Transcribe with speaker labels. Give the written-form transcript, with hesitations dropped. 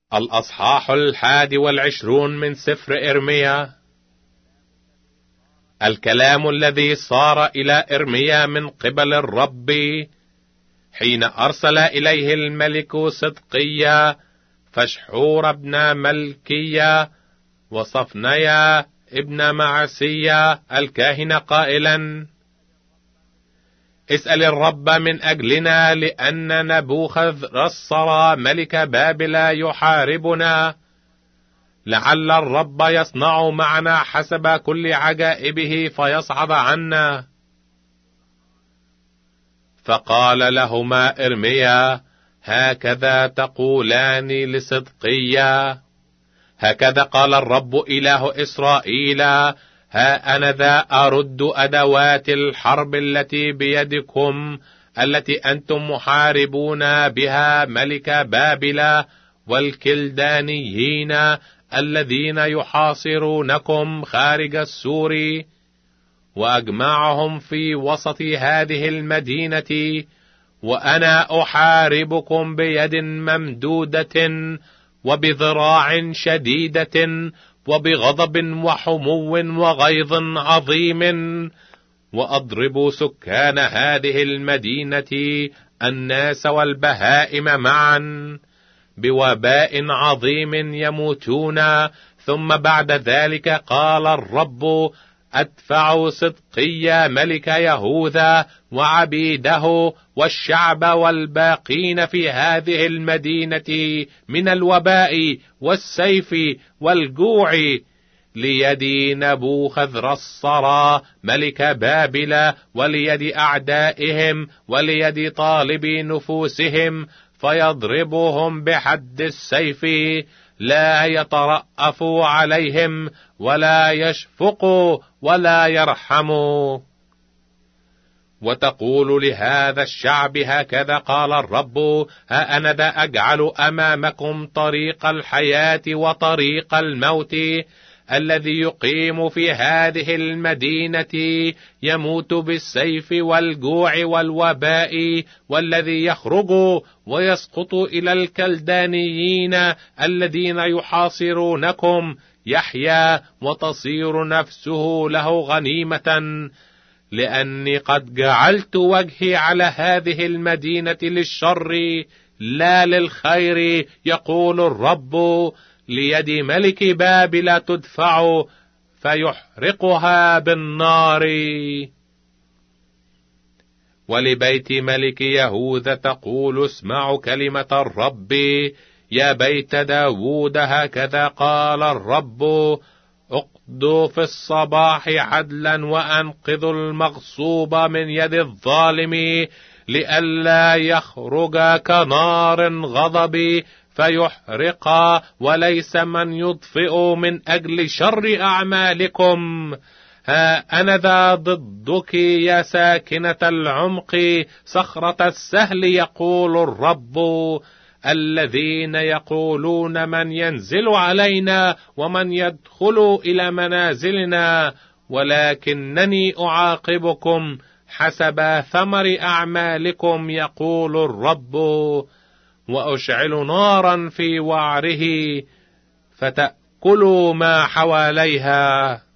Speaker 1: الأصحاح 21 من سفر إرميا. الكلام الذي صار إلى إرميا من قبل الرب حين أرسل إليه الملك صدقيا فشحور ابن ملكيا وصفنيا ابن معسيا الكاهن قائلا: اسأل الرب من أجلنا، لأن نبوخذ رصر ملك بابل يحاربنا، لعل الرب يصنع معنا حسب كل عجائبه فيصعد عنا. فقال لهما إرميا: هكذا تقولان لصدقيا: هكذا قال الرب إله إسرائيل، ها أنا ذا أرد أدوات الحرب التي بيدكم، التي أنتم محاربون بها ملك بابل والكلدانيين الذين يحاصرونكم خارج السور، وأجمعهم في وسط هذه المدينة، وأنا أحاربكم بيد ممدودة وبذراع شديدة وبغضب وحمو وغيظ عظيم، وأضرب سكان هذه المدينة الناس والبهائم معا بوباء عظيم يموتون. ثم بعد ذلك قال الرب: أدفع صدقيا ملك يهوذا وعبيده والشعب والباقين في هذه المدينة من الوباء والسيف والجوع ليد نبوخذرصر ملك بابل، وليد أعدائهم، وليد طالب نفوسهم، فيضربهم بحد السيف، لا يترأف عليهم ولا يشفق ولا يرحم. وتقول لهذا الشعب: هكذا قال الرب: ها أنا ذا أجعل أمامكم طريق الحياة وطريق الموت، الذي يقيم في هذه المدينة يموت بالسيف والجوع والوباء، والذي يخرج ويسقط إلى الكلدانيين الذين يحاصرونكم يحيا وتصير نفسه له غنيمة، لأني قد جعلت وجهي على هذه المدينة للشر لا للخير، يقول الرب، ليد ملك بابل تدفع فيحرقها بالنار. ولبيت ملك يهوذا تقول: اسمعوا كلمة الرب يا بيت داود، هكذا قال الرب: اقضوا في الصباح عدلا وأنقذوا المغصوب من يد الظالم، لئلا يخرج كنار غضب فيحرق، وليس من يطفئ من أجل شر أعمالكم. ها أنا ذا ضدك يا ساكنة العمق، صخرة السهل، يقول الرب، الذين يقولون: من ينزل علينا ومن يدخل إلى منازلنا، ولكنني أعاقبكم حسب ثمر أعمالكم، يقول الرب، وأشعل نارا في وعره فتأكل ما حواليها.